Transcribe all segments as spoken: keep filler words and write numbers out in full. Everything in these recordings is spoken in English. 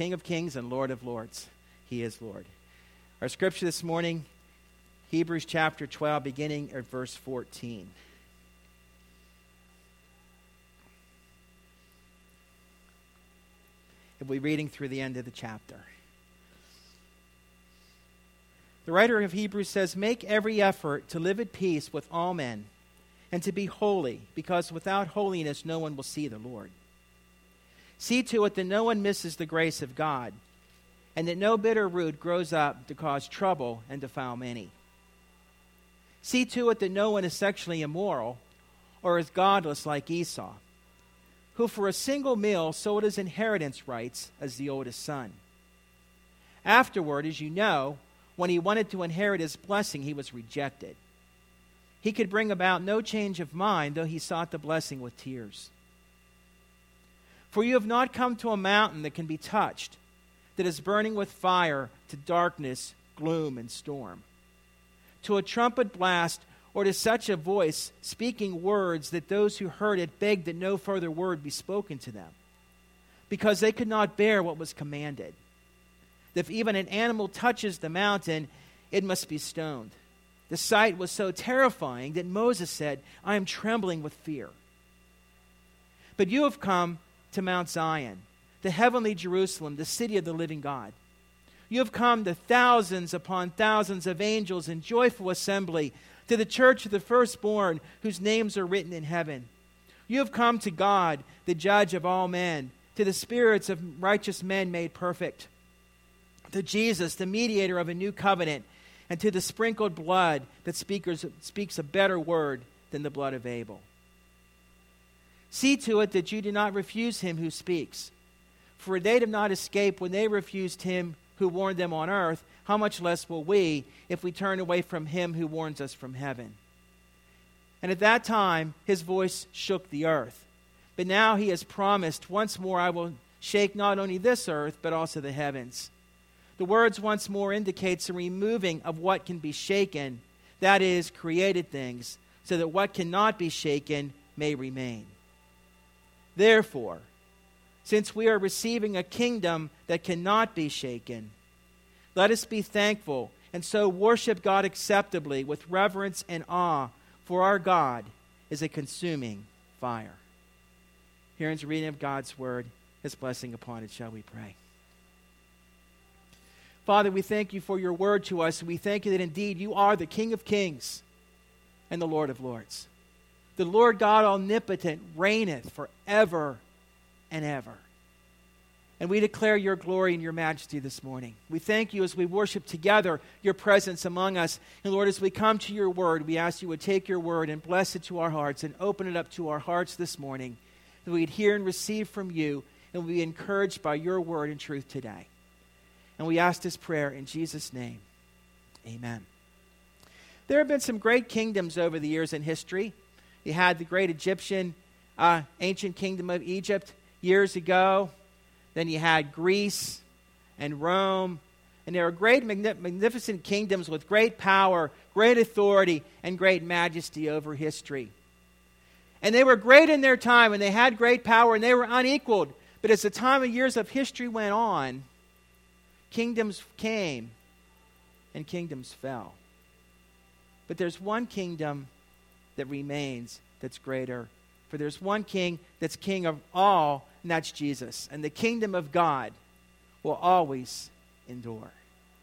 King of kings and Lord of lords. He is Lord. Our scripture this morning, Hebrews chapter twelve, beginning at verse fourteen. We'll be reading through the end of the chapter. The writer of Hebrews says, "Make every effort to live at peace with all men and to be holy, because without holiness no one will see the Lord. See to it that no one misses the grace of God, and that no bitter root grows up to cause trouble and defile many. See to it that no one is sexually immoral or is godless like Esau, who for a single meal sold his inheritance rights as the oldest son. Afterward, as you know, when he wanted to inherit his blessing, he was rejected. He could bring about no change of mind, though he sought the blessing with tears. For you have not come to a mountain that can be touched, that is burning with fire, to darkness, gloom, and storm, to a trumpet blast, or to such a voice speaking words that those who heard it begged that no further word be spoken to them, because they could not bear what was commanded. That if even an animal touches the mountain, it must be stoned. The sight was so terrifying that Moses said, 'I am trembling with fear.' But you have come to Mount Zion, the heavenly Jerusalem, the city of the living God. You have come to thousands upon thousands of angels in joyful assembly, to the church of the firstborn whose names are written in heaven. You have come to God, the judge of all men, to the spirits of righteous men made perfect, to Jesus, the mediator of a new covenant, and to the sprinkled blood that speakers, speaks a better word than the blood of Abel. See to it that you do not refuse him who speaks. For they did not escape when they refused him who warned them on earth. How much less will we if we turn away from him who warns us from heaven? And at that time his voice shook the earth. But now he has promised, once more I will shake not only this earth, but also the heavens. The words once more indicates the removing of what can be shaken, that is, created things, so that what cannot be shaken may remain. Therefore, since we are receiving a kingdom that cannot be shaken, let us be thankful and so worship God acceptably with reverence and awe, for our God is a consuming fire." Here ends the reading of God's word. His blessing upon it. Shall we pray? Father, we thank you for your word to us. We thank you that indeed you are the King of kings and the Lord of lords. The Lord God omnipotent reigneth forever and ever. And we declare your glory and your majesty this morning. We thank you as we worship together your presence among us. And Lord, as we come to your word, we ask you would take your word and bless it to our hearts and open it up to our hearts this morning, that we'd hear and receive from you and be encouraged by your word and truth today. And we ask this prayer in Jesus' name. Amen. There have been some great kingdoms over the years in history. You had the great Egyptian, uh, ancient kingdom of Egypt years ago. Then you had Greece and Rome. And there were great, magnificent kingdoms with great power, great authority, and great majesty over history. And they were great in their time, and they had great power, and they were unequaled. But as the time of years of history went on, kingdoms came and kingdoms fell. But there's one kingdom that remains that's greater. For there's one king that's king of all, and that's Jesus. And the kingdom of God will always endure.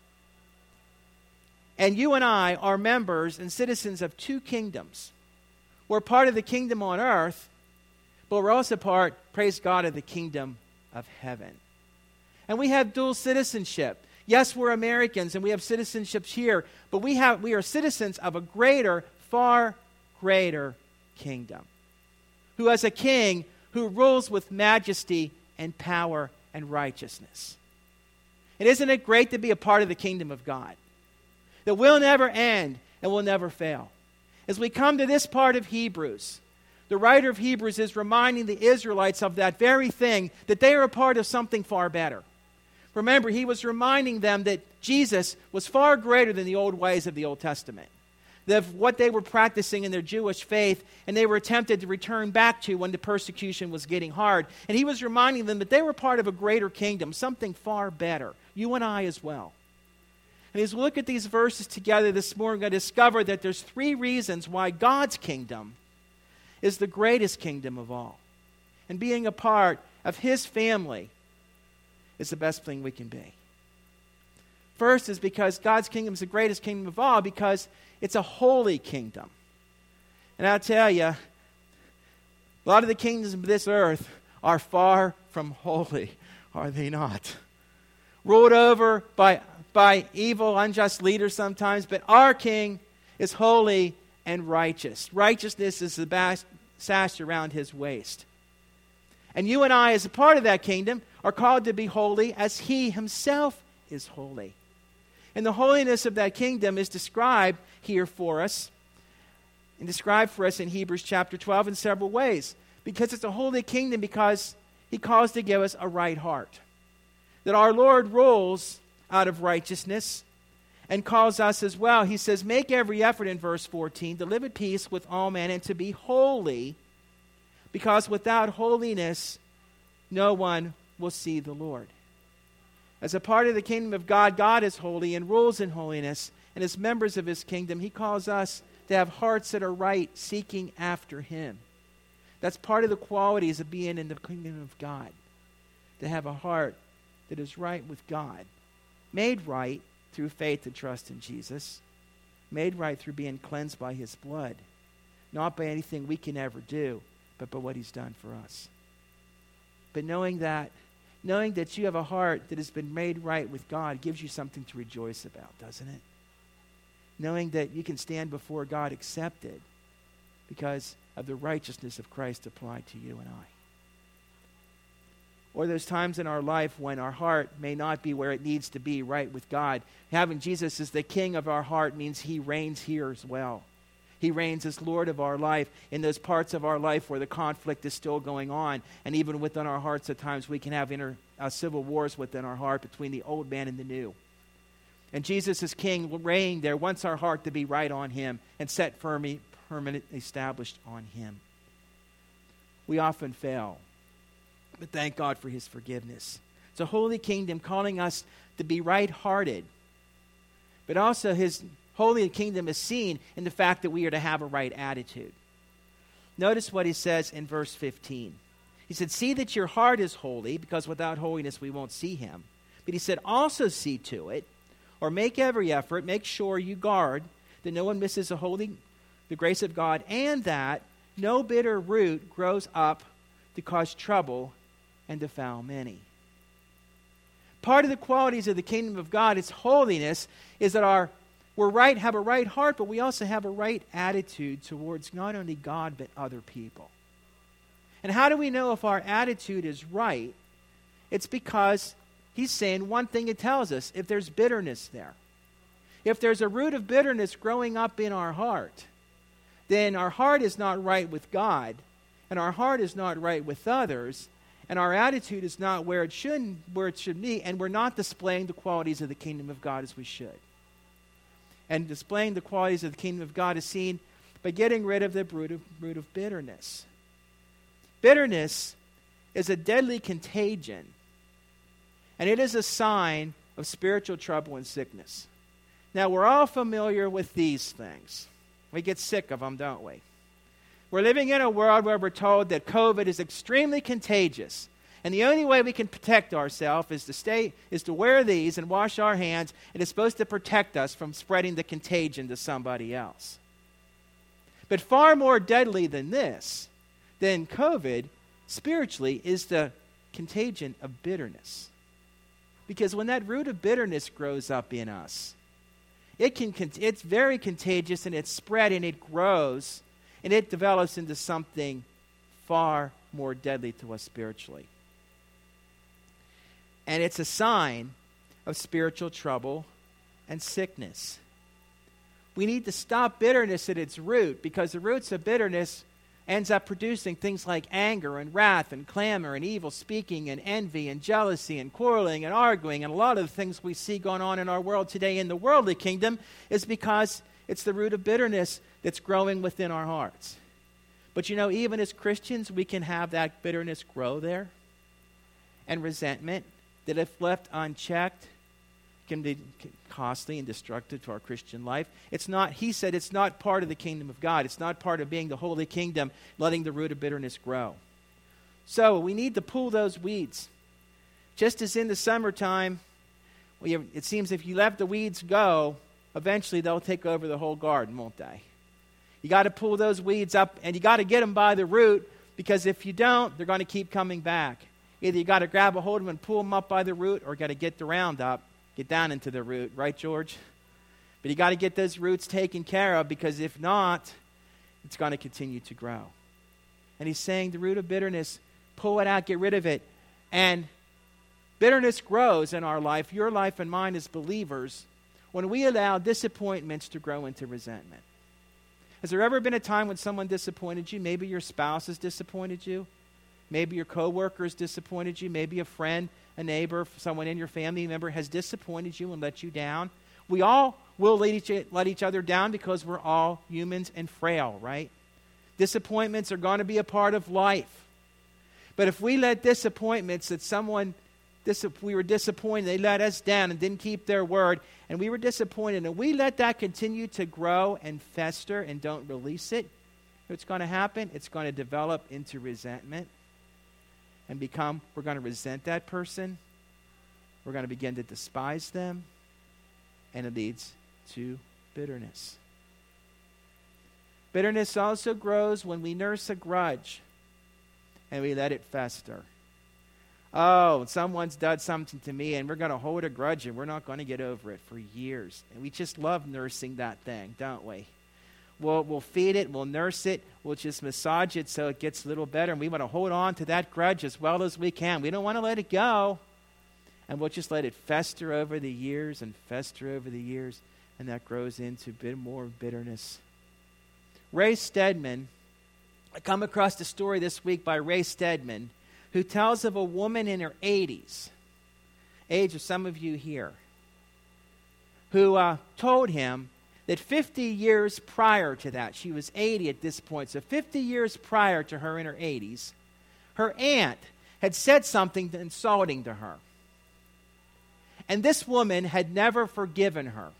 And you and I are members and citizens of two kingdoms. We're part of the kingdom on earth, but we're also part, praise God, of the kingdom of heaven. And we have dual citizenship. Yes, we're Americans and we have citizenships here, but we have we are citizens of a greater, far greater kingdom, who has a king who rules with majesty and power and righteousness. And isn't it great to be a part of the kingdom of God, that will never end and will never fail? As we come to this part of Hebrews, the writer of Hebrews is reminding the Israelites of that very thing, that they are a part of something far better. Remember, he was reminding them that Jesus was far greater than the old ways of the Old Testament. of what they were practicing in their Jewish faith, and they were tempted to return back to when the persecution was getting hard. And he was reminding them that they were part of a greater kingdom, something far better. You and I as well. And as we look at these verses together this morning, I discover that there's three reasons why God's kingdom is the greatest kingdom of all. And being a part of his family is the best thing we can be. First is because God's kingdom is the greatest kingdom of all because it's a holy kingdom. And I'll tell you, a lot of the kingdoms of this earth are far from holy, are they not? Ruled over by, by evil, unjust leaders sometimes, but our king is holy and righteous. Righteousness is the bas- sash around his waist. And you and I, as a part of that kingdom, are called to be holy as he himself is holy. And the holiness of that kingdom is described here for us, and described for us in Hebrews chapter twelve in several ways. Because it's a holy kingdom, because he calls to give us a right heart. That our Lord rules out of righteousness and calls us as well. He says, make every effort in verse fourteen to live at peace with all men and to be holy, because without holiness no one will see the Lord. As a part of the kingdom of God, God is holy and rules in holiness. And as members of his kingdom, he calls us to have hearts that are right, seeking after him. That's part of the qualities of being in the kingdom of God. To have a heart that is right with God. Made right through faith and trust in Jesus. Made right through being cleansed by his blood. Not by anything we can ever do, but by what he's done for us. But knowing that, knowing that you have a heart that has been made right with God gives you something to rejoice about, doesn't it? Knowing that you can stand before God accepted because of the righteousness of Christ applied to you and I. Or those times in our life when our heart may not be where it needs to be, right with God. Having Jesus as the king of our heart means he reigns here as well. He reigns as Lord of our life in those parts of our life where the conflict is still going on. And even within our hearts at times we can have inner uh, civil wars within our heart between the old man and the new. And Jesus as king reigning there wants our heart to be right on him and set firmly, permanently established on him. We often fail, but thank God for his forgiveness. It's a holy kingdom calling us to be right-hearted, but also his holy kingdom is seen in the fact that we are to have a right attitude. Notice what he says in verse fifteen. He said, see that your heart is holy, because without holiness we won't see him. But he said, also see to it, or make every effort, make sure you guard that no one misses the holy, the grace of God, and that no bitter root grows up to cause trouble and defile many. Part of the qualities of the kingdom of God, its holiness, is that our We're right, have a right heart, but we also have a right attitude towards not only God, but other people. And how do we know if our attitude is right? It's because he's saying one thing it tells us, if there's bitterness there. If there's a root of bitterness growing up in our heart, then our heart is not right with God, and our heart is not right with others, and our attitude is not where it should, where it should be, and we're not displaying the qualities of the kingdom of God as we should. And displaying the qualities of the kingdom of God is seen by getting rid of the root of, root of bitterness. Bitterness is a deadly contagion, and it is a sign of spiritual trouble and sickness. Now, we're all familiar with these things. We get sick of them, don't we? We're living in a world where we're told that COVID is extremely contagious. And the only way we can protect ourselves is to stay, is to wear these and wash our hands. And it's supposed to protect us from spreading the contagion to somebody else. But far more deadly than this, than COVID, spiritually, is the contagion of bitterness. Because when that root of bitterness grows up in us, it can, it's very contagious, and it's spread and it grows, and it develops into something far more deadly to us spiritually. And it's a sign of spiritual trouble and sickness. We need to stop bitterness at its root, because the roots of bitterness ends up producing things like anger and wrath and clamor and evil speaking and envy and jealousy and quarreling and arguing. And a lot of the things we see going on in our world today in the worldly kingdom is because It's the root of bitterness that's growing within our hearts. But you know, even as Christians, we can have that bitterness grow there. And resentment that, if left unchecked, can be costly and destructive to our Christian life. It's not, he said, it's not part of the kingdom of God. It's not part of being the holy kingdom, letting the root of bitterness grow. So we need to pull those weeds. Just as in the summertime, well, you, it seems if you let the weeds go, eventually they'll take over the whole garden, won't they? You got to pull those weeds up, and you got to get them by the root, because if you don't, they're going to keep coming back. Either you got to grab a hold of them and pull them up by the root, or you got to get the round up, get down into the root, right, George? But you got to get those roots taken care of, because if not, it's going to continue to grow. And he's saying the root of bitterness, pull it out, get rid of it. And bitterness grows in our life, your life and mine as believers, when we allow disappointments to grow into resentment. Has there ever been a time when someone disappointed you? Maybe your spouse has disappointed you. Maybe your coworker has disappointed you. Maybe a friend, a neighbor, someone in your family member has disappointed you and let you down. We all will let each, let each other down, because we're all humans and frail, right? Disappointments are going to be a part of life. But if we let disappointments that someone, dis- we were disappointed, they let us down and didn't keep their word, and we were disappointed, and we let that continue to grow and fester and don't release it, what's going to happen? It's going to develop into resentment. And become, we're going to resent that person. We're going to begin to despise them. And it leads to bitterness. Bitterness also grows when we nurse a grudge and we let it fester. Oh, someone's done something to me, and we're going to hold a grudge, and we're not going to get over it for years. And we just love nursing that thing, don't we? We'll, we'll feed it, we'll nurse it, we'll just massage it so it gets a little better. And we want to hold on to that grudge as well as we can. We don't want to let it go. And we'll just let it fester over the years and fester over the years. And that grows into a bit more bitterness. Ray Stedman, I come across a story this week by Ray Stedman, who tells of a woman in her eighties, age of some of you here, who uh, told him that fifty years prior to that, she was eighty at this point, so fifty years prior to her in her eighties, her aunt had said something insulting to her. And this woman had never forgiven her.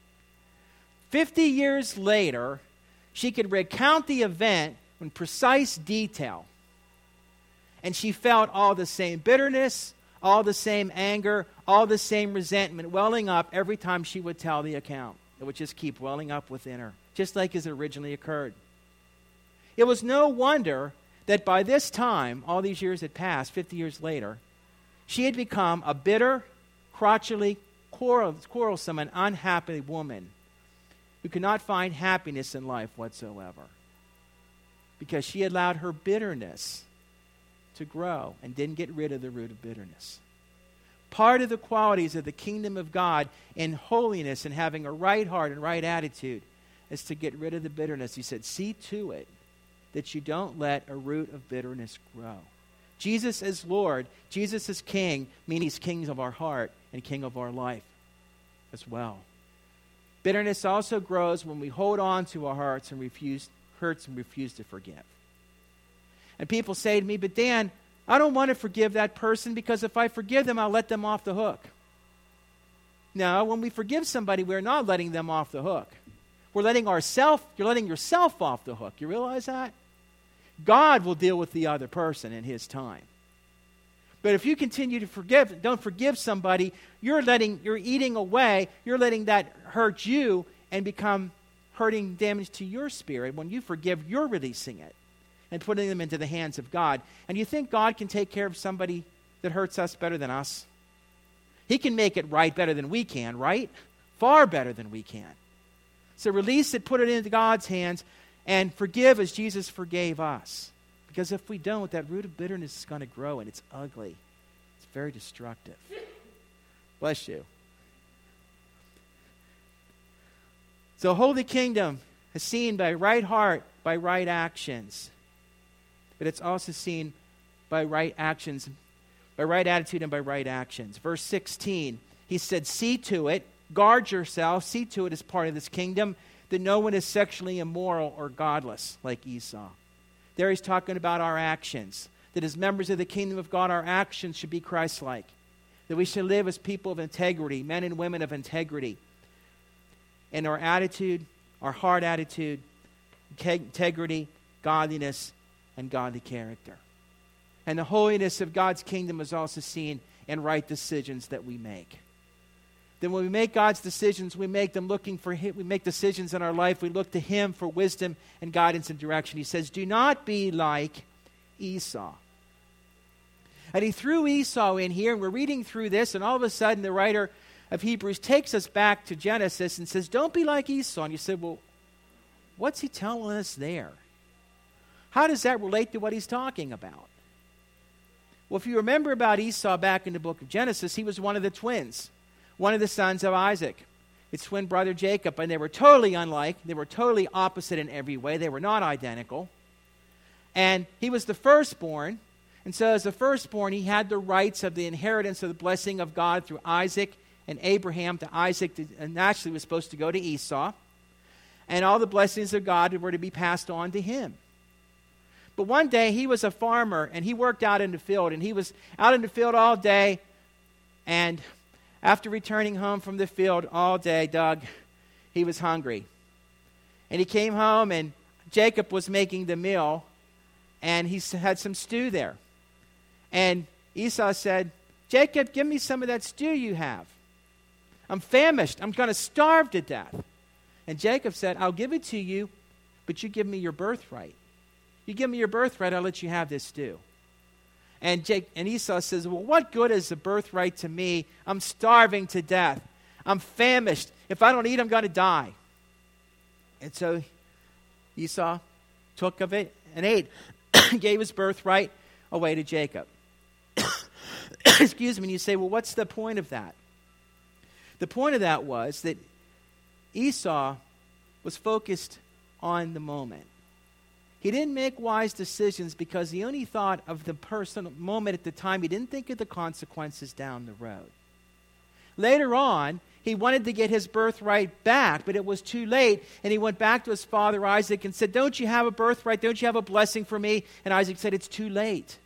fifty years later, she could recount the event in precise detail. And she felt all the same bitterness, all the same anger, all the same resentment welling up every time she would tell the account. It would just keep welling up within her, just like as it originally occurred. It was no wonder that by this time, all these years had passed, fifty years later, she had become a bitter, crotchety, quarrelsome, and unhappy woman who could not find happiness in life whatsoever, because she allowed her bitterness to grow and didn't get rid of the root of bitterness. Part of the qualities of the kingdom of God in holiness and having a right heart and right attitude is to get rid of the bitterness. He said, see to it that you don't let a root of bitterness grow. Jesus is Lord, Jesus is King, meaning He's King of our heart and King of our life as well. Bitterness also grows when we hold on to our hearts and refuse, hurts and refuse to forgive. And people say to me, but Dan, I don't want to forgive that person, because if I forgive them, I'll let them off the hook. No, when we forgive somebody, we're not letting them off the hook. We're letting ourselves, you're letting yourself off the hook. You realize that? God will deal with the other person in His time. But if you continue to forgive, don't forgive somebody, you're letting, you're eating away, you're letting that hurt you and become hurting damage to your spirit. When you forgive, you're releasing it and putting them into the hands of God. And you think God can take care of somebody that hurts us better than us? He can make it right better than we can, right? Far better than we can. So release it, put it into God's hands, and forgive as Jesus forgave us. Because if we don't, that root of bitterness is going to grow, and it's ugly. It's very destructive. Bless you. So holy kingdom is seen by right heart, by right actions. But it's also seen by right actions, by right attitude and by right actions. Verse sixteen, he said, see to it Guard yourself, see to it as part of this kingdom, that no one is sexually immoral or godless like Esau. There he's talking about our actions, that as members of the kingdom of God, our actions should be Christ-like, that we should live as people of integrity, men and women of integrity. And our attitude, our heart attitude, integrity, godliness, and godly character. And the holiness of God's kingdom is also seen in right decisions that we make. Then when we make God's decisions, we make them looking for Him. We make decisions in our life. We look to Him for wisdom and guidance and direction. He says, do not be like Esau. And he threw Esau in here, and we're reading through this, and all of a sudden the writer of Hebrews takes us back to Genesis and says, don't be like Esau. And you say, well, what's he telling us there? How does that relate to what he's talking about? Well, if you remember about Esau back in the book of Genesis, he was one of the twins, one of the sons of Isaac, his twin brother Jacob, and they were totally unlike. They were totally opposite in every way. They were not identical. And he was the firstborn, and so as the firstborn, he had the rights of the inheritance of the blessing of God through Isaac and Abraham to Isaac, to, and naturally was supposed to go to Esau. And all the blessings of God were to be passed on to him. But one day, he was a farmer, and he worked out in the field, and he was out in the field all day, and after returning home from the field all day, Doug, he was hungry. And he came home, and Jacob was making the meal, and he had some stew there. And Esau said, Jacob, give me some of that stew you have. I'm famished. I'm going to starve to death. And Jacob said, I'll give it to you, but you give me your birthright. You give me your birthright, I'll let you have this stew. And Jake, and Esau says, well, what good is the birthright to me? I'm starving to death. I'm famished. If I don't eat, I'm going to die. And so Esau took of it and ate, gave his birthright away to Jacob. Excuse me, and you say, well, what's the point of that? The point of that was that Esau was focused on the moment. He didn't make wise decisions because he only thought of the personal moment at the time. He didn't think of the consequences down the road. Later on, he wanted to get his birthright back, but it was too late, and he went back to his father Isaac and said, don't you have a birthright? Don't you have a blessing for me? And Isaac said, it's too late.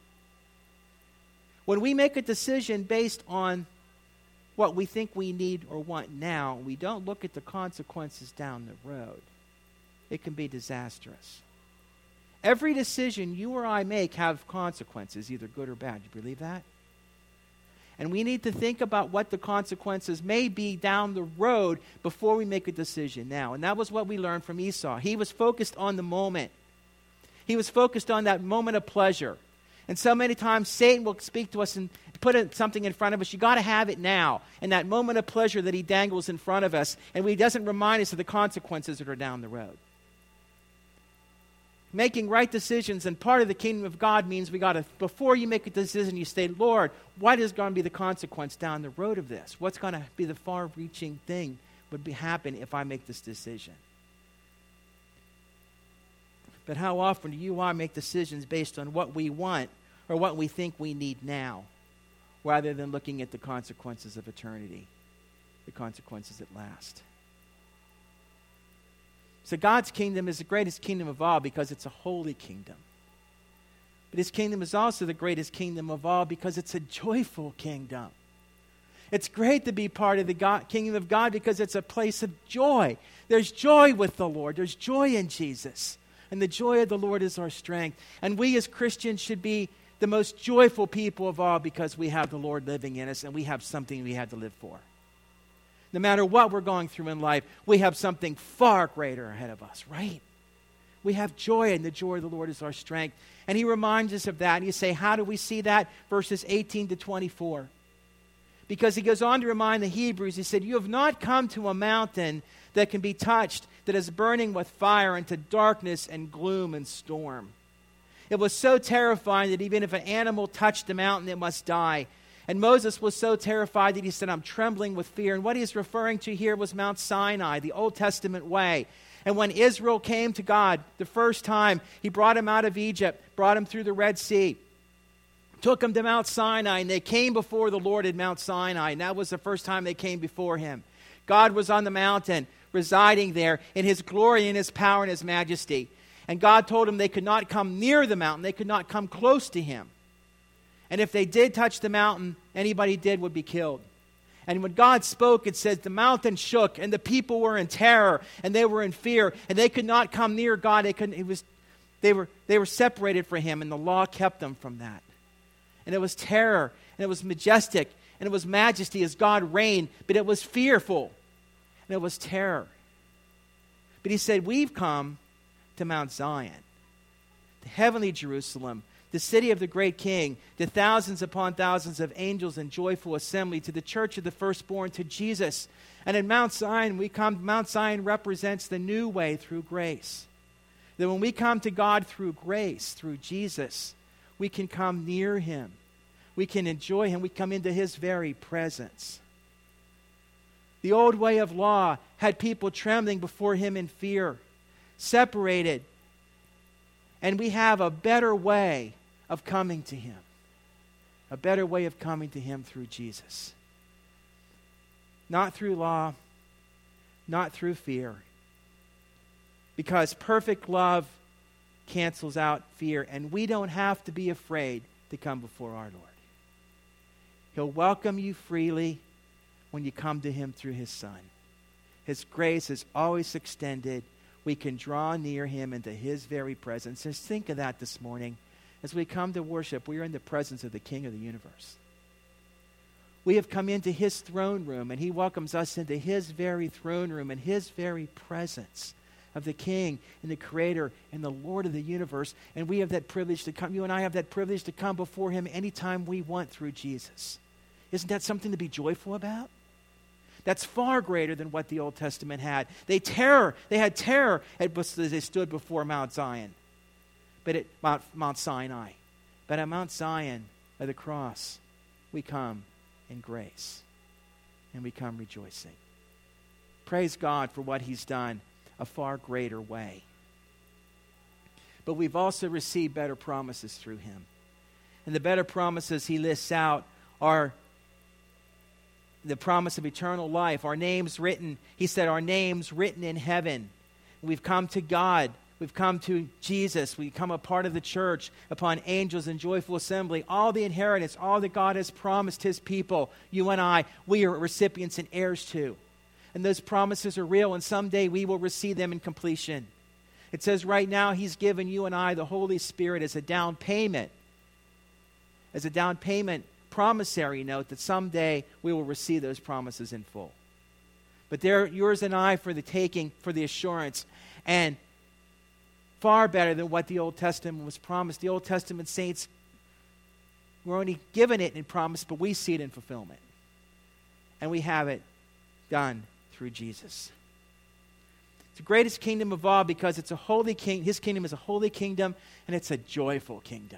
When we make a decision based on what we think we need or want now, we don't look at the consequences down the road. It can be disastrous. Every decision you or I make have consequences, either good or bad. You believe that? And we need to think about what the consequences may be down the road before we make a decision now. And that was what we learned from Esau. He was focused on the moment. He was focused on that moment of pleasure. And so many times Satan will speak to us and put something in front of us. You got to have it now. And that moment of pleasure that he dangles in front of us, and he doesn't remind us of the consequences that are down the road. Making right decisions and part of the kingdom of God means we got to, before you make a decision, you say, Lord, what is going to be the consequence down the road of this? What's going to be the far-reaching thing would be happen if I make this decision? But how often do you and I make decisions based on what we want or what we think we need now, rather than looking at the consequences of eternity, the consequences that last? So God's kingdom is the greatest kingdom of all because it's a holy kingdom. But his kingdom is also the greatest kingdom of all because it's a joyful kingdom. It's great to be part of the God, kingdom of God because it's a place of joy. There's joy with the Lord. There's joy in Jesus. And the joy of the Lord is our strength. And we as Christians should be the most joyful people of all because we have the Lord living in us and we have something we had to live for. No matter what we're going through in life, we have something far greater ahead of us, right? We have joy, and the joy of the Lord is our strength. And he reminds us of that. And you say, how do we see that? Verses eighteen to twenty-four. Because he goes on to remind the Hebrews, he said, you have not come to a mountain that can be touched, that is burning with fire, into darkness and gloom and storm. It was so terrifying that even if an animal touched the mountain, it must die. And Moses was so terrified that he said, I'm trembling with fear. And what he's referring to here was Mount Sinai, the Old Testament way. And when Israel came to God the first time, he brought him out of Egypt, brought him through the Red Sea, took him to Mount Sinai, and they came before the Lord at Mount Sinai. And that was the first time they came before him. God was on the mountain, residing there in his glory and his power and his majesty. And God told him they could not come near the mountain. They could not come close to him. And if they did touch the mountain, anybody did would be killed. And when God spoke, it says the mountain shook, and the people were in terror, and they were in fear, and they could not come near God. They couldn't. It was, they were, they were separated from him, and the law kept them from that. And it was terror, and it was majestic, and it was majesty as God reigned, but it was fearful, and it was terror. But he said, we've come to Mount Zion, the heavenly Jerusalem, the city of the great King, to thousands upon thousands of angels in joyful assembly, to the church of the firstborn, to Jesus. And in Mount Zion, we come, Mount Zion represents the new way through grace. That when we come to God through grace, through Jesus, we can come near him. We can enjoy him. We come into his very presence. The old way of law had people trembling before him in fear, separated. And we have a better way of coming to him. A better way of coming to him through Jesus. Not through law, not through fear. Because perfect love cancels out fear, and we don't have to be afraid to come before our Lord. He'll welcome you freely when you come to him through his Son. His grace is always extended. We can draw near him into his very presence. Just think of that this morning. As we come to worship, we are in the presence of the King of the universe. We have come into his throne room, and he welcomes us into his very throne room and his very presence of the King and the Creator and the Lord of the universe. And we have that privilege to come. You and I have that privilege to come before him anytime we want through Jesus. Isn't that something to be joyful about? That's far greater than what the Old Testament had. They terror. They had terror as they stood before Mount Zion, but at Mount, Mount Sinai. But at Mount Zion, by the cross, we come in grace, and we come rejoicing. Praise God for what he's done, a far greater way. But we've also received better promises through him. And the better promises he lists out are the promise of eternal life, our names written. He said, our names written in heaven. We've come to God. We've come to Jesus. We become a part of the church, upon angels in joyful assembly. All the inheritance, all that God has promised his people, you and I, we are recipients and heirs to. And those promises are real, and someday we will receive them in completion. It says right now he's given you and I the Holy Spirit as a down payment, as a down payment promissory note that someday we will receive those promises in full. But they're yours and I for the taking, for the assurance, and far better than what the Old Testament was promised. The Old Testament saints were only given it in promise, but we see it in fulfillment. And we have it done through Jesus. It's the greatest kingdom of all because it's a holy king. His kingdom is a holy kingdom, and it's a joyful kingdom.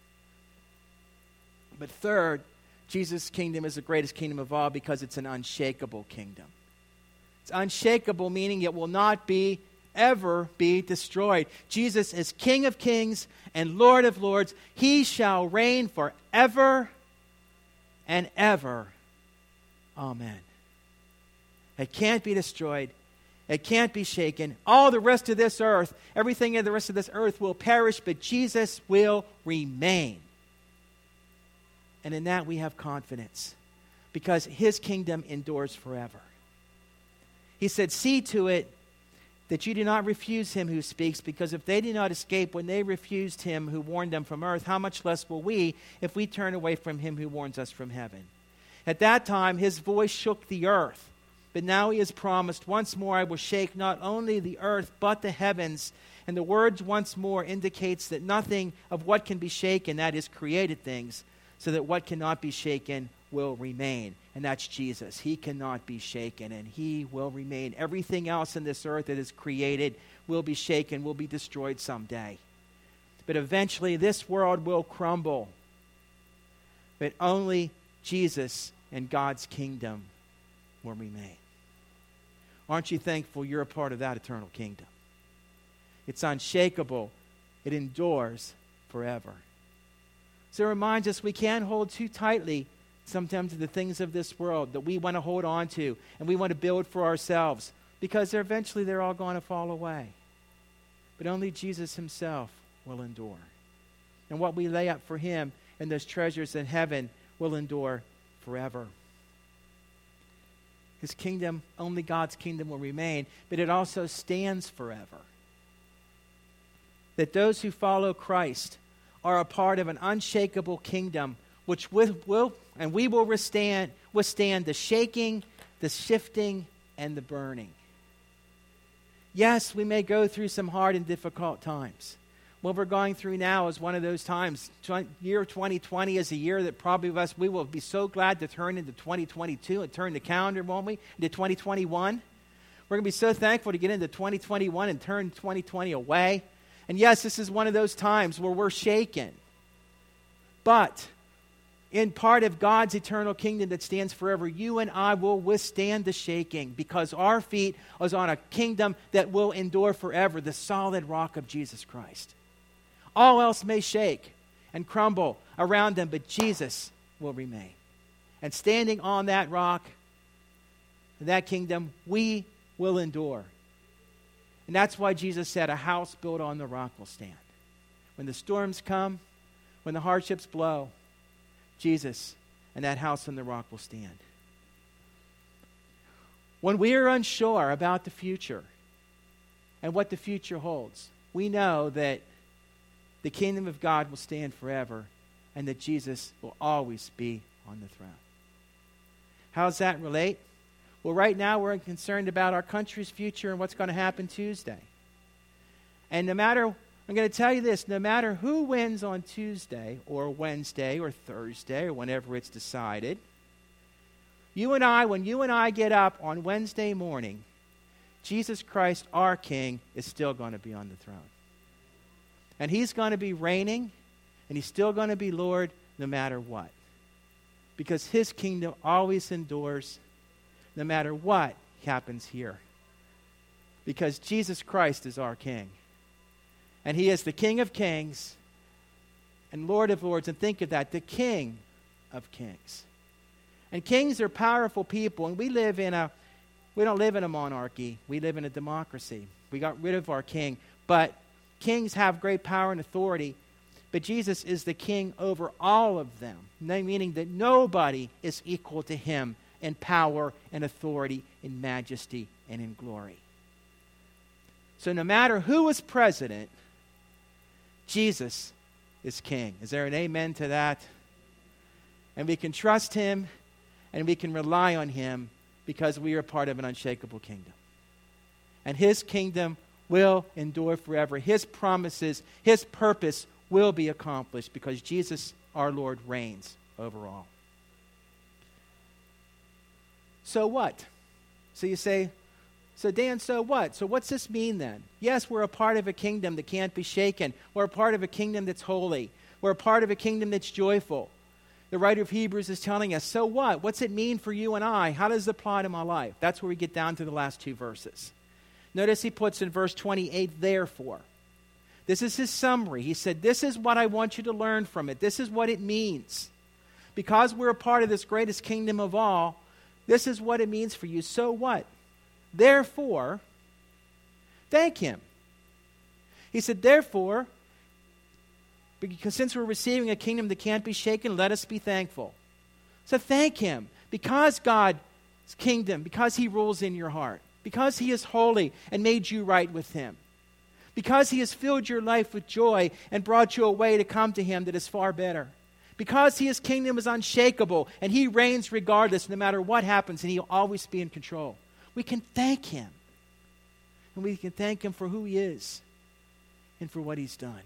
But third, Jesus' kingdom is the greatest kingdom of all because it's an unshakable kingdom. It's unshakable, meaning it will not be, ever be destroyed. Jesus is King of kings and Lord of lords. He shall reign forever and ever. Amen. It can't be destroyed. It can't be shaken. All the rest of this earth, everything in the rest of this earth will perish, but Jesus will remain. And in that we have confidence because his kingdom endures forever. He said, see to it that you do not refuse him who speaks, because if they did not escape when they refused him who warned them from earth, how much less will we if we turn away from him who warns us from heaven? At that time his voice shook the earth, but now he has promised, once more I will shake not only the earth but the heavens. And the words once more indicates that nothing of what can be shaken, that is created things, so that what cannot be shaken will remain. And that's Jesus. He cannot be shaken, and he will remain. Everything else in this earth that is created will be shaken, will be destroyed someday. But eventually this world will crumble. But only Jesus and God's kingdom will remain. Aren't you thankful you're a part of that eternal kingdom? It's unshakable. It endures forever. So it reminds us we can't hold too tightly sometimes the things of this world that we want to hold on to and we want to build for ourselves, because they're eventually they're all going to fall away. But only Jesus himself will endure. And what we lay up for him and those treasures in heaven will endure forever. His kingdom, only God's kingdom will remain, but it also stands forever. That those who follow Christ are a part of an unshakable kingdom which will, will and we will withstand, withstand the shaking, the shifting, and the burning. Yes, we may go through some hard and difficult times. What we're going through now is one of those times. Year twenty twenty is a year that probably of us, we will be so glad to turn into twenty twenty-two and turn the calendar, won't we, into twenty twenty-one. We're going to be so thankful to get into twenty twenty-one and turn twenty twenty away. And yes, this is one of those times where we're shaken. But in part of God's eternal kingdom that stands forever, you and I will withstand the shaking because our feet are on a kingdom that will endure forever, the solid rock of Jesus Christ. All else may shake and crumble around them, but Jesus will remain. And standing on that rock, that kingdom, we will endure. And that's why Jesus said, a house built on the rock will stand. When the storms come, when the hardships blow, Jesus and that house on the rock will stand. When we are unsure about the future and what the future holds, we know that the kingdom of God will stand forever and that Jesus will always be on the throne. How does that relate? Well, right now we're concerned about our country's future and what's going to happen Tuesday. And no matter, I'm going to tell you this, no matter who wins on Tuesday or Wednesday or Thursday or whenever it's decided, you and I, when you and I get up on Wednesday morning, Jesus Christ, our King, is still going to be on the throne. And he's going to be reigning, and he's still going to be Lord no matter what. Because his kingdom always endures no matter what happens here. Because Jesus Christ is our King. And he is the King of kings and Lord of lords. And think of that, the King of kings. And kings are powerful people. And we live in a, we don't live in a monarchy. We live in a democracy. We got rid of our king. But kings have great power and authority. But Jesus is the king over all of them. Meaning that nobody is equal to him in power and authority, in majesty and in glory. So no matter who is president, Jesus is king. Is there an amen to that? And we can trust him and we can rely on him because we are part of an unshakable kingdom. And his kingdom will endure forever. His promises, his purpose will be accomplished because Jesus, our Lord, reigns over all. So what? So you say, so Dan, so what? So what's this mean then? Yes, we're a part of a kingdom that can't be shaken. We're a part of a kingdom that's holy. We're a part of a kingdom that's joyful. The writer of Hebrews is telling us, so what? What's it mean for you and I? How does it apply to my life? That's where we get down to the last two verses. Notice he puts in verse twenty-eight, therefore. This is his summary. He said, this is what I want you to learn from it. This is what it means. Because we're a part of this greatest kingdom of all, this is what it means for you. So what? Therefore, thank him. He said, therefore, because since we're receiving a kingdom that can't be shaken, let us be thankful. So thank him. Because God's kingdom, because he rules in your heart, because he is holy and made you right with him, because he has filled your life with joy and brought you a way to come to him that is far better. Because his kingdom is unshakable and he reigns regardless, no matter what happens, and he'll always be in control. We can thank him. And we can thank him for who he is and for what he's done.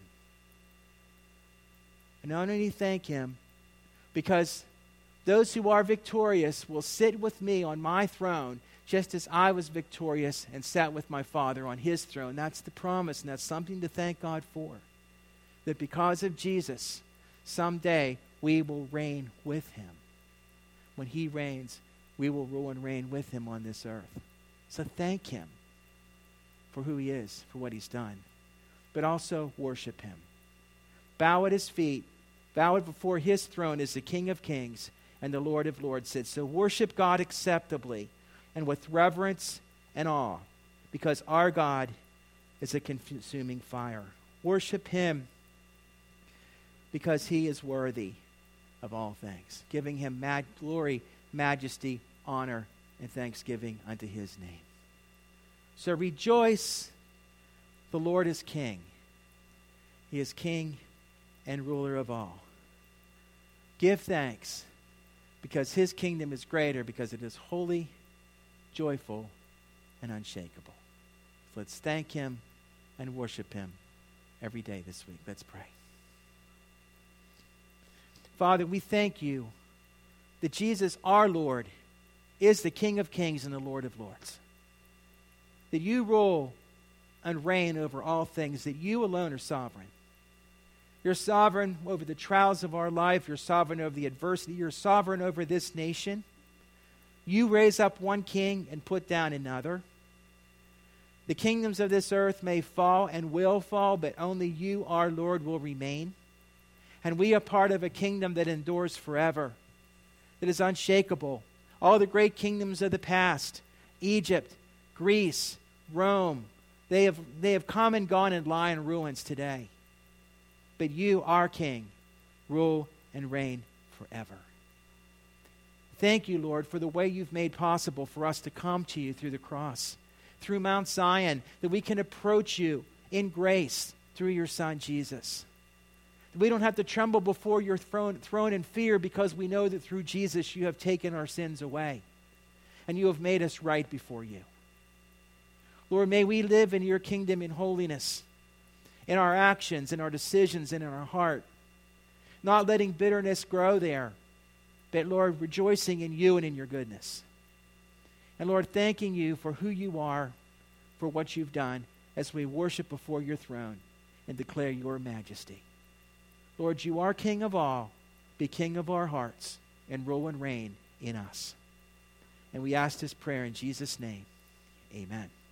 And not only thank him, because those who are victorious will sit with me on my throne, just as I was victorious and sat with my Father on his throne. That's the promise, and that's something to thank God for. That because of Jesus, someday we will reign with him. When he reigns, we will rule and reign with him on this earth. So thank him for who he is, for what he's done. But also worship him. Bow at his feet. Bow before his throne as the King of kings and the Lord of Lords sits. So worship God acceptably and with reverence and awe, because our God is a consuming fire. Worship him because he is worthy of all things, giving him mad glory, majesty, honor, and thanksgiving unto his name. So rejoice, the Lord is King. He is King and ruler of all. Give thanks, because his kingdom is greater, because it is holy, joyful, and unshakable. Let's thank him and worship him every day this week. Let's pray. Father, we thank you that Jesus, our Lord, is the King of kings and the Lord of lords. That you rule and reign over all things, that you alone are sovereign. You're sovereign over the trials of our life. You're sovereign over the adversity. You're sovereign over this nation. You raise up one king and put down another. The kingdoms of this earth may fall and will fall, but only you, our Lord, will remain. And we are part of a kingdom that endures forever, that is unshakable. All the great kingdoms of the past, Egypt, Greece, Rome, they have, they have come and gone and lie in ruins today. But you, our King, rule and reign forever. Thank you, Lord, for the way you've made possible for us to come to you through the cross, through Mount Zion, that we can approach you in grace through your Son, Jesus. That we don't have to tremble before your throne, throne in fear, because we know that through Jesus you have taken our sins away and you have made us right before you. Lord, may we live in your kingdom in holiness, in our actions, in our decisions, and in our heart, not letting bitterness grow there, but, Lord, rejoicing in you and in your goodness. And, Lord, thanking you for who you are, for what you've done, as we worship before your throne and declare your majesty. Lord, you are King of all. Be King of our hearts and rule and reign in us. And we ask this prayer in Jesus' name. Amen.